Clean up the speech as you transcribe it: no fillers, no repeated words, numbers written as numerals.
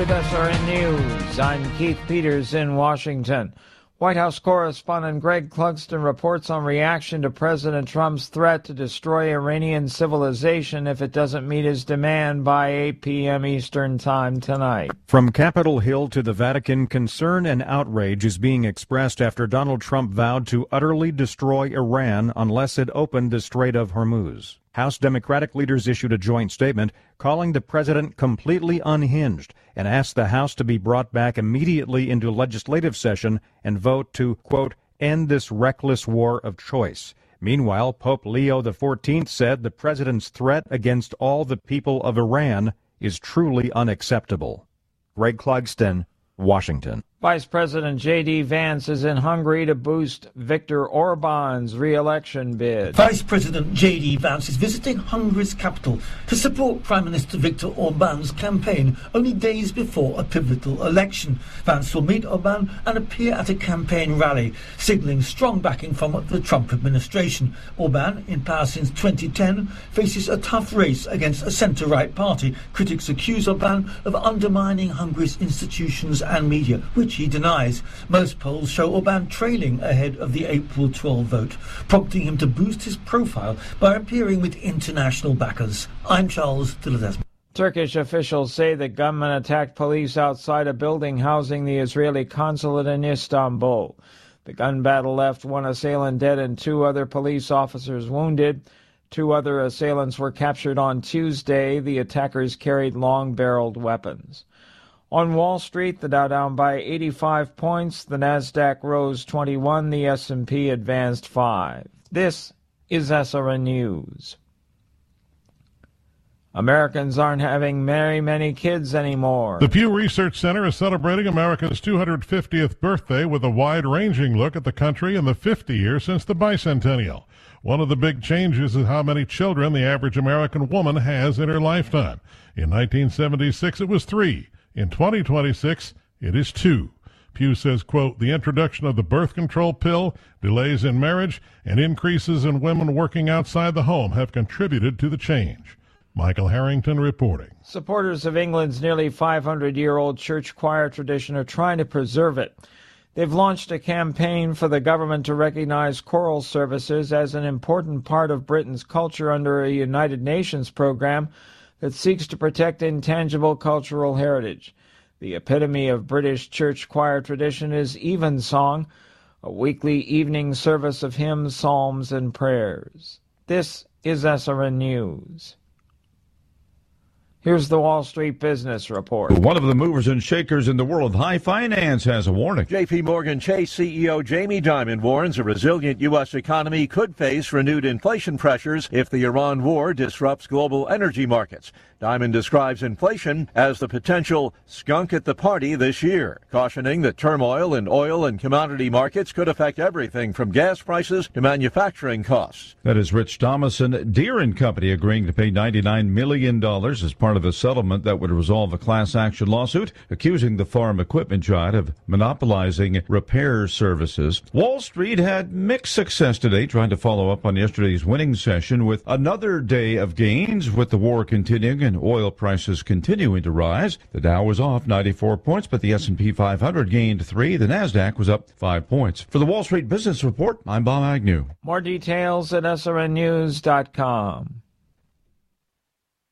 with SRN News. I'm Keith Peters in Washington. White House correspondent Greg Clugston reports on reaction to President Trump's threat to destroy Iranian civilization if it doesn't meet his demand by 8 p.m. Eastern Time tonight. From Capitol Hill to the Vatican, concern and outrage is being expressed after Donald Trump vowed to utterly destroy Iran unless it opened the Strait of Hormuz. House Democratic leaders issued a joint statement calling the president completely unhinged and asked the House to be brought back immediately into legislative session and vote to, quote, end this reckless war of choice. Meanwhile, Pope Leo XIV said the president's threat against all the people of Iran is truly unacceptable. Greg Clugston, Washington. Vice President J.D. Vance is in Hungary to boost Viktor Orban's re-election bid. Vice President J.D. Vance is visiting Hungary's capital to support Prime Minister Viktor Orban's campaign only days before a pivotal election. Vance will meet Orban and appear at a campaign rally, signalling strong backing from the Trump administration. Orban, in power since 2010, faces a tough race against a centre-right party. Critics accuse Orban of undermining Hungary's institutions and media, which he denies. Most polls show Orban trailing ahead of the April 12 vote, prompting him to boost his profile by appearing with international backers. I'm Charles Dilladesma. Turkish officials say that gunmen attacked police outside a building housing the Israeli consulate in Istanbul. The gun battle left one assailant dead and 2 other police officers wounded. 2 other assailants were captured on Tuesday. The attackers carried long-barreled weapons. On Wall Street, the Dow down by 85 points, the Nasdaq rose 21, the S&P advanced 5. This is SRN News. Americans aren't having very many kids anymore. The Pew Research Center is celebrating America's 250th birthday with a wide-ranging look at the country in the 50 years since the bicentennial. One of the big changes is how many children the average American woman has in her lifetime. In 1976, it was 3. In 2026, it is 2. Pew says, quote, the introduction of the birth control pill, delays in marriage, and increases in women working outside the home have contributed to the change. Michael Harrington reporting. Supporters of England's nearly 500-year-old church choir tradition are trying to preserve it. They've launched a campaign for the government to recognize choral services as an important part of Britain's culture under a United Nations program that seeks to protect intangible cultural heritage. The epitome of British church choir tradition is Evensong, a weekly evening service of hymns, psalms, and prayers. This is SRN News. Here's the Wall Street Business Report. One of the movers and shakers in the world of high finance has a warning. J.P. Morgan Chase CEO Jamie Dimon warns a resilient U.S. economy could face renewed inflation pressures if the Iran war disrupts global energy markets. Dimon describes inflation as the potential skunk at the party this year, cautioning that turmoil in oil and commodity markets could affect everything from gas prices to manufacturing costs. That is Rich Thomason. Deere & Company agreeing to pay $99 million as part of a settlement that would resolve a class action lawsuit accusing the farm equipment giant of monopolizing repair services. Wall Street had mixed success today, trying to follow up on yesterday's winning session with another day of gains, with the war continuing and oil prices continuing to rise. The Dow was off 94 points, but the S&P 500 gained 3. The Nasdaq was up 5 points. For the Wall Street Business Report, I'm Bob Agnew. More details at srnnews.com.